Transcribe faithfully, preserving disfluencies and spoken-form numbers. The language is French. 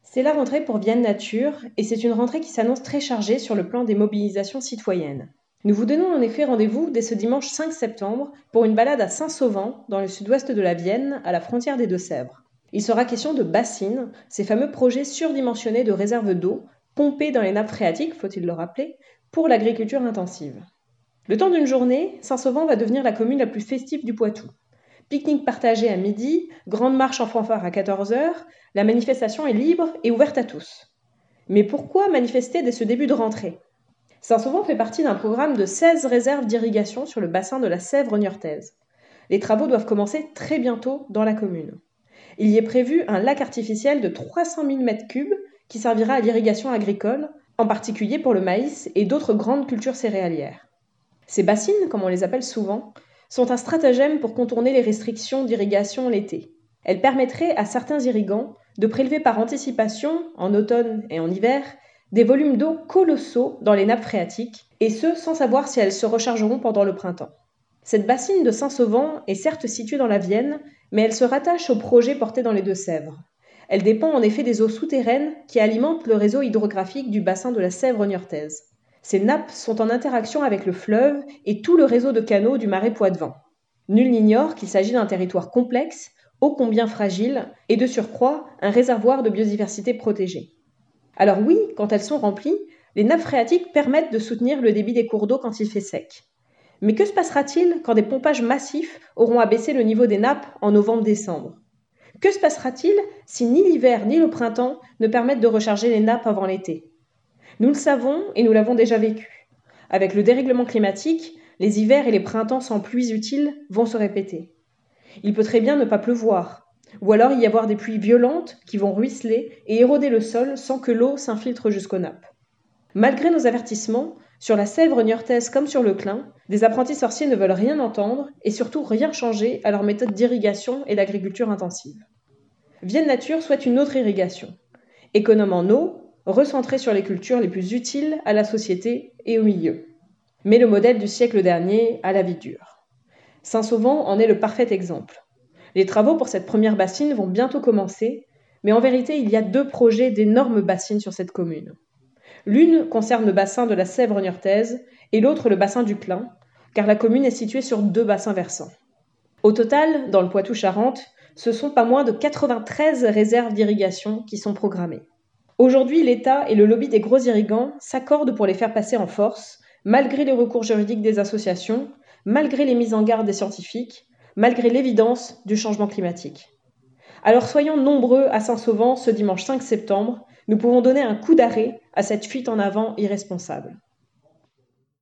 C'est la rentrée pour Vienne Nature et c'est une rentrée qui s'annonce très chargée sur le plan des mobilisations citoyennes. Nous vous donnons en effet rendez-vous dès ce dimanche cinq septembre pour une balade à Saint-Sauvant, dans le sud-ouest de la Vienne, à la frontière des Deux-Sèvres. Il sera question de bassines, ces fameux projets surdimensionnés de réserves d'eau, pompés dans les nappes phréatiques, faut-il le rappeler, pour l'agriculture intensive. Le temps d'une journée, Saint-Sauvant va devenir la commune la plus festive du Poitou. Pique-nique partagé à midi, grande marche en fanfare à quatorze heures, la manifestation est libre et ouverte à tous. Mais pourquoi manifester dès ce début de rentrée ? Saint-Sauvant fait partie d'un programme de seize réserves d'irrigation sur le bassin de la Sèvre niortaise. Les travaux doivent commencer très bientôt dans la commune. Il y est prévu un lac artificiel de trois cent mille mètres cubes qui servira à l'irrigation agricole, en particulier pour le maïs et d'autres grandes cultures céréalières. Ces bassines, comme on les appelle souvent, sont un stratagème pour contourner les restrictions d'irrigation l'été. Elles permettraient à certains irrigants de prélever par anticipation, en automne et en hiver, des volumes d'eau colossaux dans les nappes phréatiques, et ce sans savoir si elles se rechargeront pendant le printemps. Cette bassine de Saint-Sauvant est certes située dans la Vienne, mais elle se rattache au projet porté dans les Deux-Sèvres. Elle dépend en effet des eaux souterraines qui alimentent le réseau hydrographique du bassin de la Sèvre niortaise. Ces nappes sont en interaction avec le fleuve et tout le réseau de canaux du marais Poitevin. Nul n'ignore qu'il s'agit d'un territoire complexe, ô combien fragile, et de surcroît un réservoir de biodiversité protégée. Alors oui, quand elles sont remplies, les nappes phréatiques permettent de soutenir le débit des cours d'eau quand il fait sec. Mais que se passera-t-il quand des pompages massifs auront abaissé le niveau des nappes en novembre-décembre ? Que se passera-t-il si ni l'hiver ni le printemps ne permettent de recharger les nappes avant l'été ? Nous le savons et nous l'avons déjà vécu. Avec le dérèglement climatique, les hivers et les printemps sans pluies utiles vont se répéter. Il peut très bien ne pas pleuvoir, ou alors y avoir des pluies violentes qui vont ruisseler et éroder le sol sans que l'eau s'infiltre jusqu'aux nappes. Malgré nos avertissements, sur la Sèvre niortaise comme sur le Clin, des apprentis sorciers ne veulent rien entendre et surtout rien changer à leur méthode d'irrigation et d'agriculture intensive. Vienne Nature souhaite une autre irrigation, économe en eau, recentrée sur les cultures les plus utiles à la société et au milieu. Mais le modèle du siècle dernier a la vie dure. Saint-Sauvant en est le parfait exemple. Les travaux pour cette première bassine vont bientôt commencer, mais en vérité, il y a deux projets d'énormes bassines sur cette commune. L'une concerne le bassin de la Sèvre niortaise et l'autre le bassin du Clin, car la commune est située sur deux bassins versants. Au total, dans le Poitou-Charentes, ce sont pas moins de quatre-vingt-treize réserves d'irrigation qui sont programmées. Aujourd'hui, l'État et le lobby des gros irrigants s'accordent pour les faire passer en force, malgré les recours juridiques des associations, malgré les mises en garde des scientifiques, malgré l'évidence du changement climatique. Alors soyons nombreux à Saint-Sauvant ce dimanche cinq septembre, nous pouvons donner un coup d'arrêt à cette fuite en avant irresponsable.